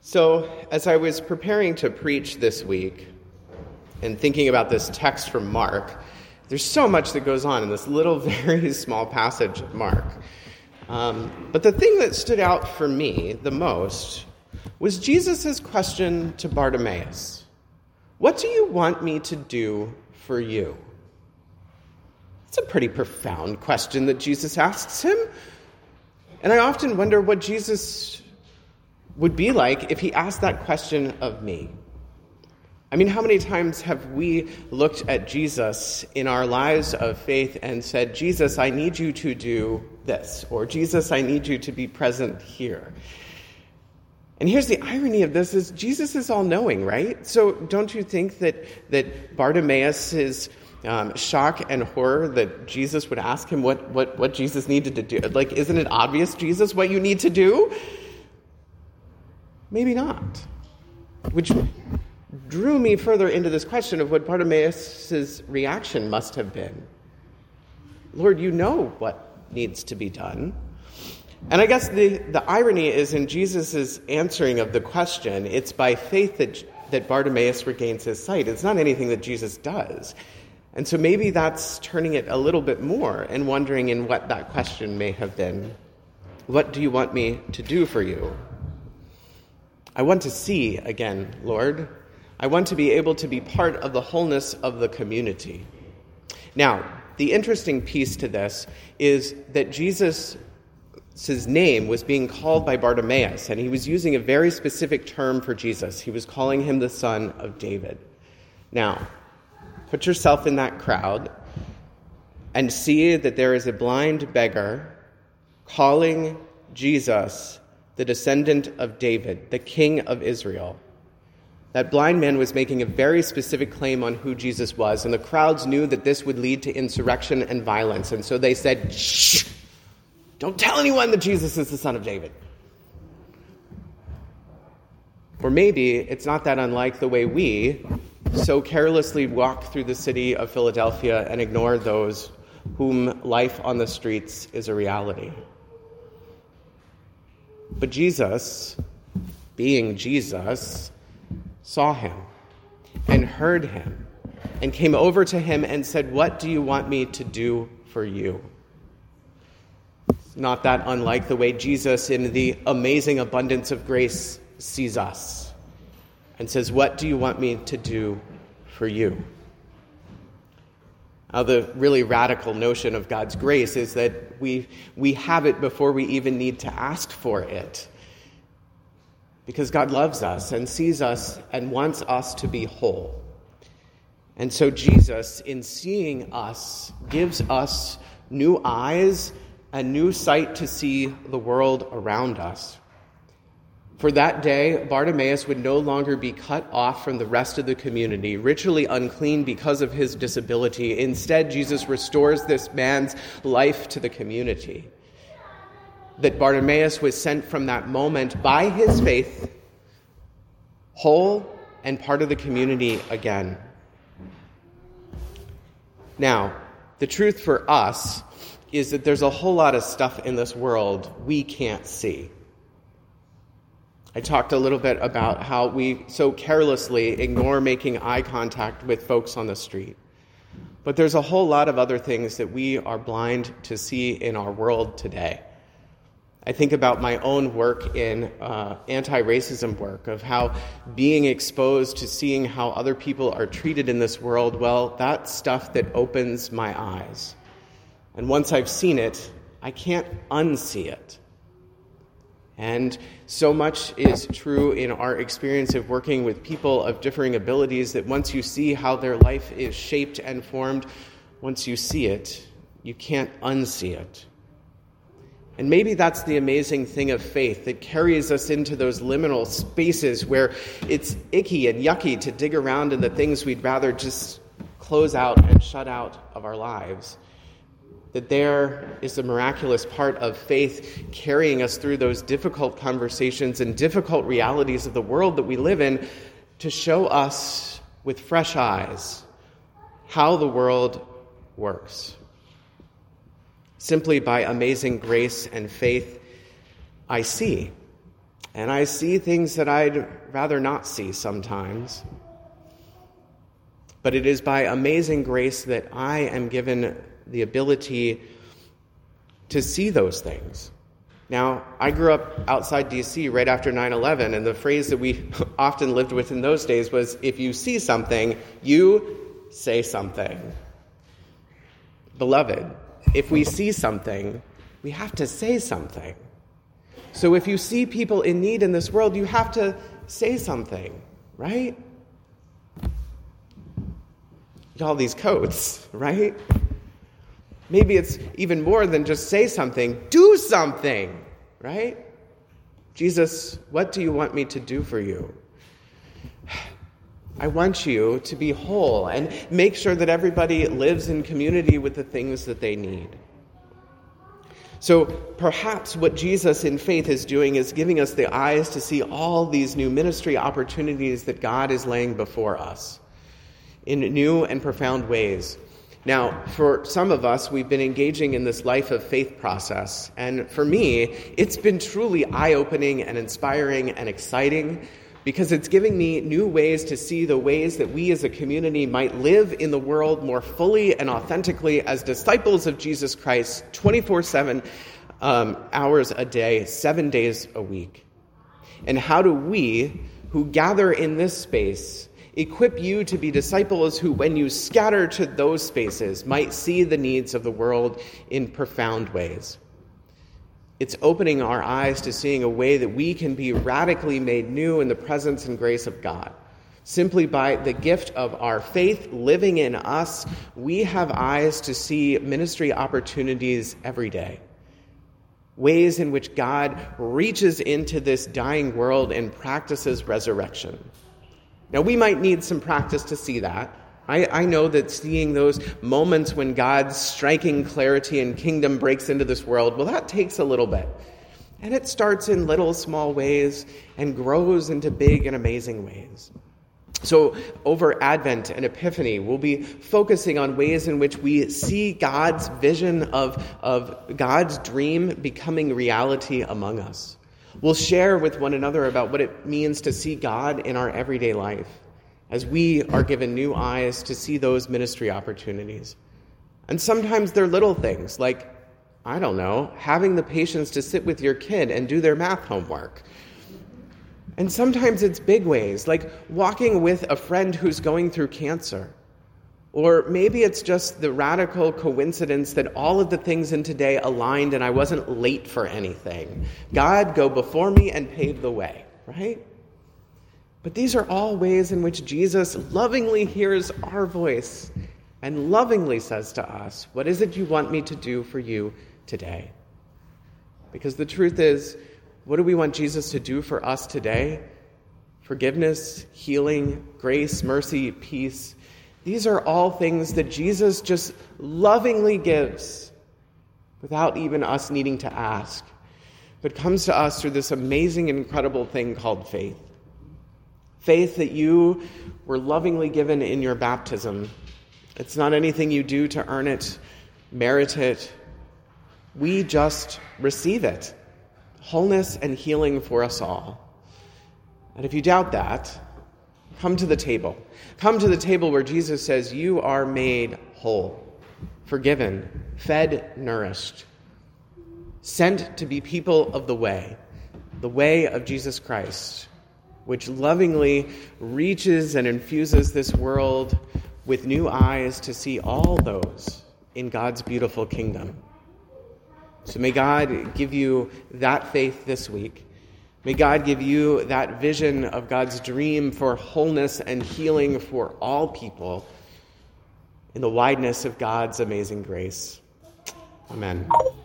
So, as I was preparing to preach this week and thinking about this text from Mark, there's so much that goes on in this little, very small passage of Mark. But the thing that stood out for me the most was Jesus' question to Bartimaeus. What do you want me to do for you? It's a pretty profound question that Jesus asks him. And I often wonder what Jesus would be like if he asked that question of me. I mean, how many times have we looked at Jesus in our lives of faith and said, Jesus, I need you to do this, or Jesus, I need you to be present here. And here's the irony of this is Jesus is all-knowing, right? So don't you think that Bartimaeus' shock and horror that Jesus would ask him what Jesus needed to do? Like, isn't it obvious, Jesus, what you need to do? Maybe not. Which drew me further into this question of what Bartimaeus' reaction must have been. Lord, you know what needs to be done. And I guess the irony is in Jesus' answering of the question, it's by faith that Bartimaeus regains his sight. It's not anything that Jesus does. And so maybe that's turning it a little bit more and wondering in what that question may have been. What do you want me to do for you? I want to see again, Lord. I want to be able to be part of the wholeness of the community. Now, the interesting piece to this is that Jesus' name was being called by Bartimaeus, and he was using a very specific term for Jesus. He was calling him the Son of David. Now, put yourself in that crowd and see that there is a blind beggar calling Jesus the descendant of David, the King of Israel. That blind man was making a very specific claim on who Jesus was, and the crowds knew that this would lead to insurrection and violence, and so they said, shh, don't tell anyone that Jesus is the Son of David. Or maybe it's not that unlike the way we so carelessly walk through the city of Philadelphia and ignore those whom life on the streets is a reality. But Jesus, being Jesus, saw him and heard him and came over to him and said, what do you want me to do for you? It's not that unlike the way Jesus, in the amazing abundance of grace, sees us and says, what do you want me to do for you? Now, the really radical notion of God's grace is that we have it before we even need to ask for it. Because God loves us and sees us and wants us to be whole. And so Jesus, in seeing us, gives us new eyes and new sight to see the world around us. For that day, Bartimaeus would no longer be cut off from the rest of the community, ritually unclean because of his disability. Instead, Jesus restores this man's life to the community. That Bartimaeus was sent from that moment by his faith, whole and part of the community again. Now, the truth for us is that there's a whole lot of stuff in this world we can't see. I talked a little bit about how we so carelessly ignore making eye contact with folks on the street. But there's a whole lot of other things that we are blind to see in our world today. I think about my own work in anti-racism work, of how being exposed to seeing how other people are treated in this world, well, that's stuff that opens my eyes. And once I've seen it, I can't unsee it. And so much is true in our experience of working with people of differing abilities that once you see how their life is shaped and formed, once you see it, you can't unsee it. And maybe that's the amazing thing of faith that carries us into those liminal spaces where it's icky and yucky to dig around in the things we'd rather just close out and shut out of our lives. That there is the miraculous part of faith carrying us through those difficult conversations and difficult realities of the world that we live in to show us with fresh eyes how the world works. Simply by amazing grace and faith, I see. And I see things that I'd rather not see sometimes. But it is by amazing grace that I am given the ability to see those things. Now, I grew up outside D.C. right after 9/11, and the phrase that we often lived with in those days was, if you see something, you say something. Beloved, if we see something, we have to say something. So if you see people in need in this world, you have to say something, right? All these codes, right? Maybe it's even more than just say something. Do something, right? Jesus, what do you want me to do for you? I want you to be whole and make sure that everybody lives in community with the things that they need. So perhaps what Jesus in faith is doing is giving us the eyes to see all these new ministry opportunities that God is laying before us in new and profound ways. Now, for some of us, we've been engaging in this life of faith process. And for me, it's been truly eye-opening and inspiring and exciting because it's giving me new ways to see the ways that we as a community might live in the world more fully and authentically as disciples of Jesus Christ 24/7 hours a day, 7 days a week. And how do we, who gather in this space, equip you to be disciples who, when you scatter to those spaces, might see the needs of the world in profound ways? It's opening our eyes to seeing a way that we can be radically made new in the presence and grace of God. Simply by the gift of our faith living in us, we have eyes to see ministry opportunities every day. Ways in which God reaches into this dying world and practices resurrection. Now, we might need some practice to see that. I know that seeing those moments when God's striking clarity and kingdom breaks into this world, well, that takes a little bit. And it starts in little, small ways and grows into big and amazing ways. So over Advent and Epiphany, we'll be focusing on ways in which we see God's vision of God's dream becoming reality among us. We'll share with one another about what it means to see God in our everyday life as we are given new eyes to see those ministry opportunities. And sometimes they're little things like, I don't know, having the patience to sit with your kid and do their math homework. And sometimes it's big ways, like walking with a friend who's going through cancer. Or maybe it's just the radical coincidence that all of the things in today aligned and I wasn't late for anything. God, go before me and pave the way, right? But these are all ways in which Jesus lovingly hears our voice and lovingly says to us, what is it you want me to do for you today? Because the truth is, what do we want Jesus to do for us today? Forgiveness, healing, grace, mercy, peace. These are all things that Jesus just lovingly gives without even us needing to ask, but comes to us through this amazing and incredible thing called faith. Faith that you were lovingly given in your baptism. It's not anything you do to earn it, merit it. We just receive it. Wholeness and healing for us all. And if you doubt that, come to the table. Come to the table where Jesus says you are made whole, forgiven, fed, nourished, sent to be people of the way of Jesus Christ, which lovingly reaches and infuses this world with new eyes to see all those in God's beautiful kingdom. So may God give you that faith this week. May God give you that vision of God's dream for wholeness and healing for all people in the wideness of God's amazing grace. Amen.